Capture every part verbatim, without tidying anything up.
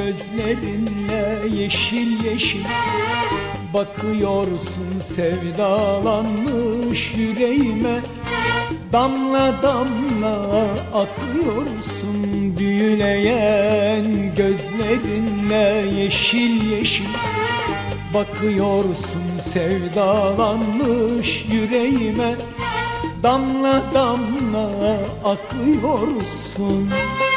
gözlerinle yeşil yeşil bakıyorsun, sevdalanmış yüreğime. Damla damla akıyorsun, büyüleyen gözlerinle yeşil yeşil bakıyorsun, sevdalanmış yüreğime. Damla damla akıyorsun.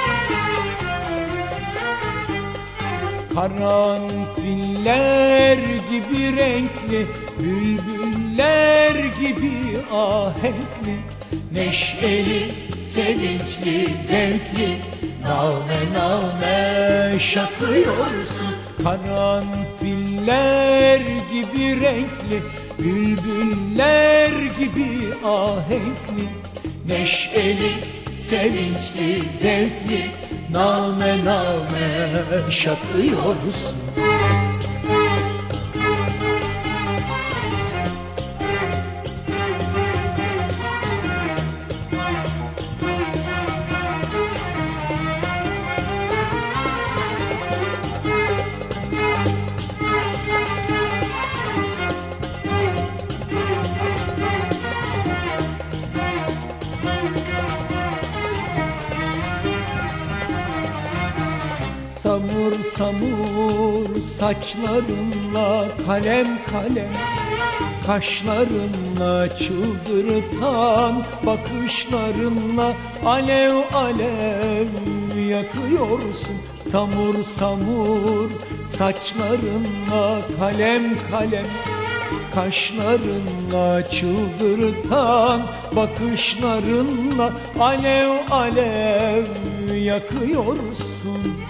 Karanfiller gibi renkli, bülbüller gibi ahenkli, neşeli, sevinçli, zevkli, nağme nağme şakıyorsun. Karanfiller gibi renkli, bülbüller gibi ahenkli, neşeli, sevinçli, zevkli, nağme nağme şakıyorsun. Samur samur saçlarınla kalem kalem, kaşlarınla çıldırtan bakışlarınla alev alev yakıyorsun. Samur samur saçlarınla kalem kalem, kaşlarınla çıldırtan bakışlarınla alev alev yakıyorsun.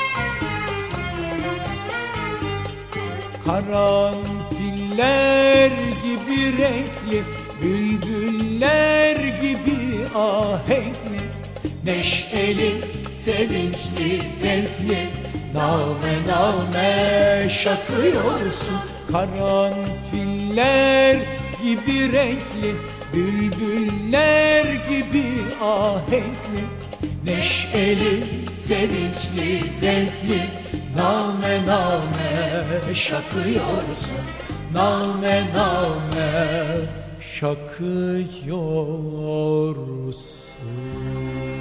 Karanfiller gibi renkli, bülbüller gibi ahenkli, neşeli, sevinçli, zevkli, nağme nağme şakıyorsun. Karanfiller gibi renkli, bülbüller gibi ahenkli, neşeli, sevinçli, zevkli, nağme nağme şakıyorsun. Nağme nağme şakıyorsun.